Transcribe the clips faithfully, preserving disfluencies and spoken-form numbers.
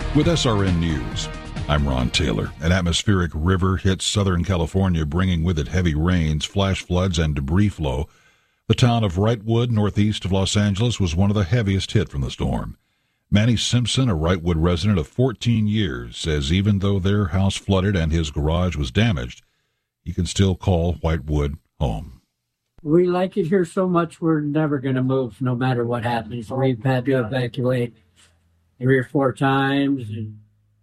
With S R N News, I'm Ron Taylor. An atmospheric river hit Southern California, bringing with it heavy rains, flash floods, and debris flow. The town of Wrightwood, northeast of Los Angeles, was one of the heaviest hit from the storm. Manny Simpson, a Wrightwood resident of fourteen years, says even though their house flooded and his garage was damaged, he can still call Wrightwood home. We like it here so much we're never going to move no matter what happens. We've had to evacuate three or four times, and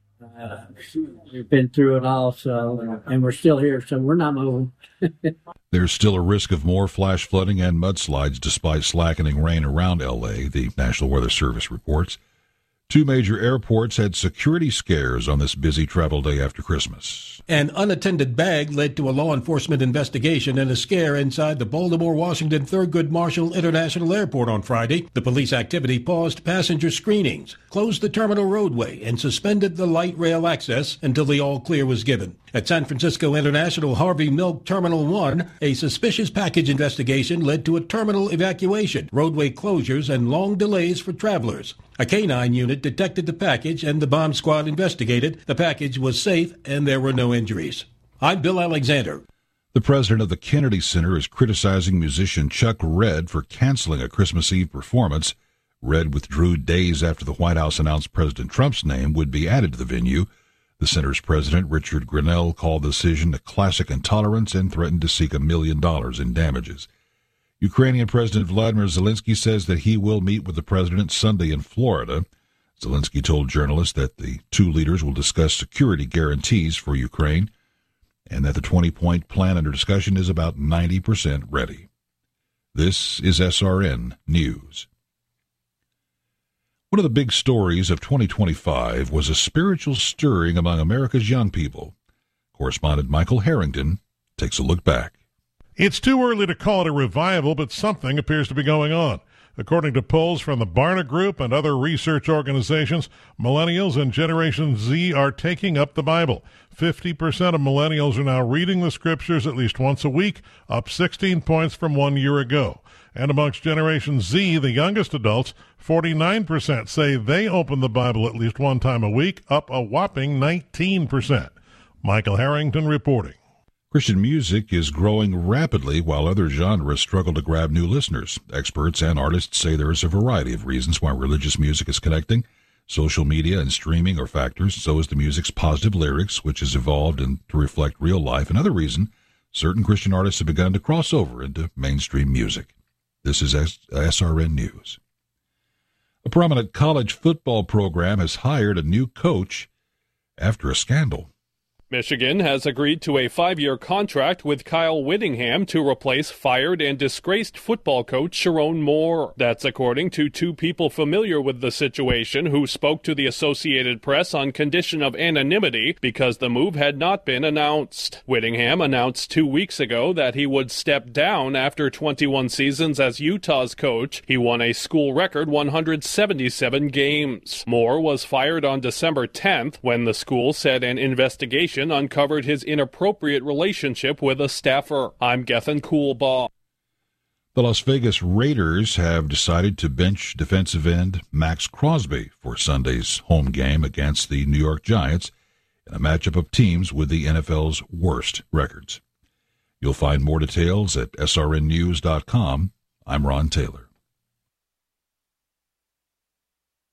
uh, we've been through it all, so, and we're still here, so we're not moving. There's still a risk of more flash flooding and mudslides despite slackening rain around L A, the National Weather Service reports. Two major airports had security scares on this busy travel day after Christmas. An unattended bag led to a law enforcement investigation and a scare inside the Baltimore-Washington Thurgood Marshall International Airport on Friday. The police activity paused passenger screenings, closed the terminal roadway, and suspended the light rail access until the all-clear was given. At San Francisco International Harvey Milk Terminal one, a suspicious package investigation led to a terminal evacuation, roadway closures, and long delays for travelers. A canine unit detected the package and the bomb squad investigated. The package was safe and there were no injuries. I'm Bill Alexander. The president of the Kennedy Center is criticizing musician Chuck Redd for canceling a Christmas Eve performance. Redd withdrew days after the White House announced President Trump's name would be added to the venue. The center's president, Richard Grinnell, called the decision a classic intolerance and threatened to seek a million dollars in damages. Ukrainian President Vladimir Zelensky says that he will meet with the president Sunday in Florida. Zelensky told journalists that the two leaders will discuss security guarantees for Ukraine and that the twenty-point plan under discussion is about ninety percent ready. This is S R N News. One of the big stories of twenty twenty-five was a spiritual stirring among America's young people. Correspondent Michael Harrington takes a look back. It's too early to call it a revival, but something appears to be going on. According to polls from the Barna Group and other research organizations, millennials and Generation Z are taking up the Bible. fifty percent of millennials are now reading the scriptures at least once a week, up sixteen points from one year ago. And amongst Generation Z, the youngest adults, forty-nine percent say they open the Bible at least one time a week, up a whopping nineteen percent. Michael Harrington reporting. Christian music is growing rapidly while other genres struggle to grab new listeners. Experts and artists say there is a variety of reasons why religious music is connecting. Social media and streaming are factors. So is the music's positive lyrics, which has evolved and to reflect real life. Another reason, certain Christian artists have begun to cross over into mainstream music. This is S R N News. A prominent college football program has hired a new coach after a scandal. Michigan has agreed to a five-year contract with Kyle Whittingham to replace fired and disgraced football coach Sharon Moore. That's according to two people familiar with the situation who spoke to the Associated Press on condition of anonymity because the move had not been announced. Whittingham announced two weeks ago that he would step down after twenty-one seasons as Utah's coach. He won a school record one hundred seventy-seven games. Moore was fired on December tenth when the school said an investigation uncovered his inappropriate relationship with a staffer. I'm Gethin Coolbaugh. The Las Vegas Raiders have decided to bench defensive end Max Crosby for Sunday's home game against the New York Giants in a matchup of teams with the N F L's worst records. You'll find more details at S R N news dot com. I'm Ron Taylor.